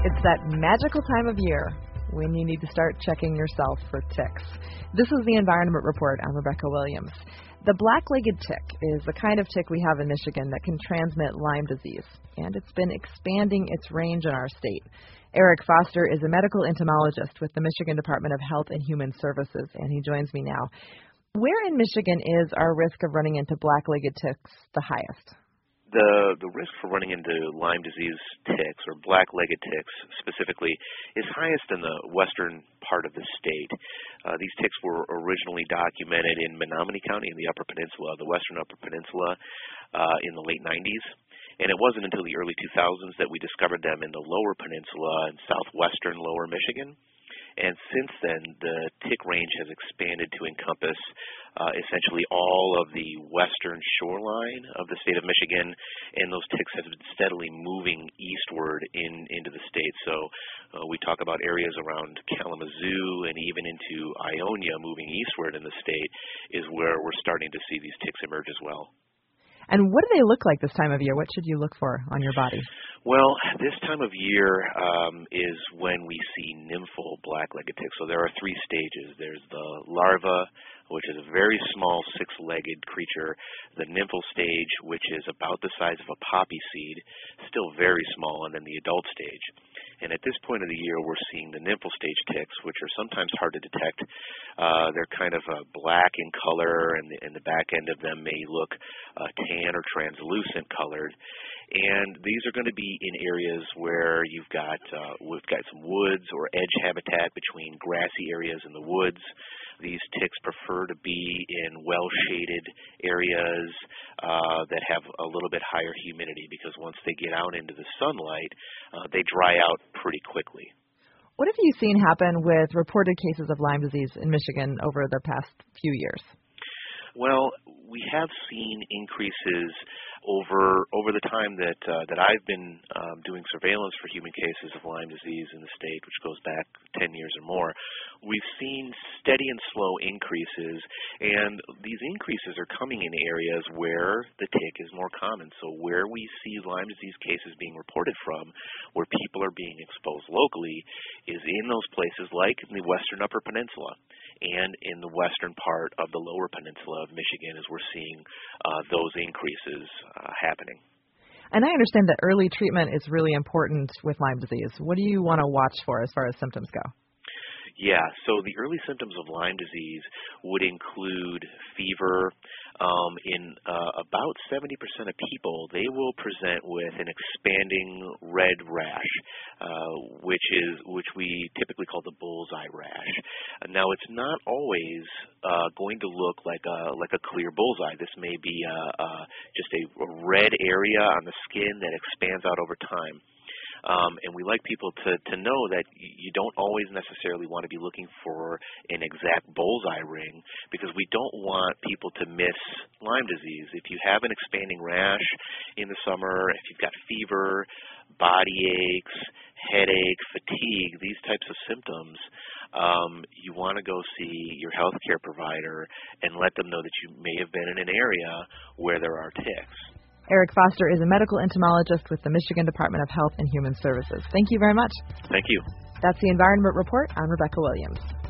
It's that magical time of year when you need to start checking yourself for ticks. This is the Environment Report. I'm Rebecca Williams. The black-legged tick is the kind of tick we have in Michigan that can transmit Lyme disease, and it's been expanding its range in our state. Eric Foster is a medical entomologist with the Michigan Department of Health and Human Services, and he joins me now. Where in Michigan is our risk of running into black-legged ticks the highest? The risk for running into Lyme disease ticks, or black-legged ticks specifically, is highest in the western part of the state. These ticks were originally documented in Menominee County in the Upper Peninsula, the western Upper Peninsula, in the late 90s. And it wasn't until the early 2000s that we discovered them in the lower peninsula and southwestern lower Michigan. And since then, the tick range has expanded to encompass essentially all of the western shoreline of the state of Michigan, and those ticks have been steadily moving eastward into the state. So we talk about areas around Kalamazoo and even into Ionia moving eastward in the state is where we're starting to see these ticks emerge as well. And what do they look like this time of year? What should you look for on your body? Well, this time of year is when we see nymphal black-legged ticks. So there are three stages. There's the larva, which is a very small six-legged creature, the nymphal stage, which is about the size of a poppy seed, still very small, and then the adult stage. And at this point of the year, we're seeing the nymphal stage ticks, which are sometimes hard to detect. They're kind of black in color, and the back end of them may look tan or translucent colored. And these are going to be in areas where we've got some woods or edge habitat between grassy areas and the woods. These ticks prefer to be in well-shaded areas that have a little bit higher humidity, because once they get out into the sunlight, they dry out pretty quickly. What have you seen happen with reported cases of Lyme disease in Michigan over the past few years? Well, we have seen increases over the time that I've been doing surveillance for human cases of Lyme disease in the state, which goes back 10 years or more. We've seen steady and slow increases, and these increases are coming in areas where the tick is more common. So where we see Lyme disease cases being reported from, where people are being exposed locally, is in those places like in the western Upper Peninsula and in the western part of the lower peninsula of Michigan, as we're seeing those increases happening. And I understand that early treatment is really important with Lyme disease. What do you want to watch for as far as symptoms go? Yeah, so the early symptoms of Lyme disease would include fever. In about 70% of people, they will present with an expanding red rash, which we typically call the bullseye rash. Now, it's not always going to look like a clear bullseye. This may be just a red area on the skin that expands out over time. And we like people to know that you don't always necessarily want to be looking for an exact bullseye ring, because we don't want people to miss Lyme disease. If you have an expanding rash in the summer, if you've got fever, body aches, headache, fatigue, these types of symptoms, you want to go see your health care provider and let them know that you may have been in an area where there are ticks. Eric Foster is a medical entomologist with the Michigan Department of Health and Human Services. Thank you very much. Thank you. That's the Environment Report. I'm Rebecca Williams.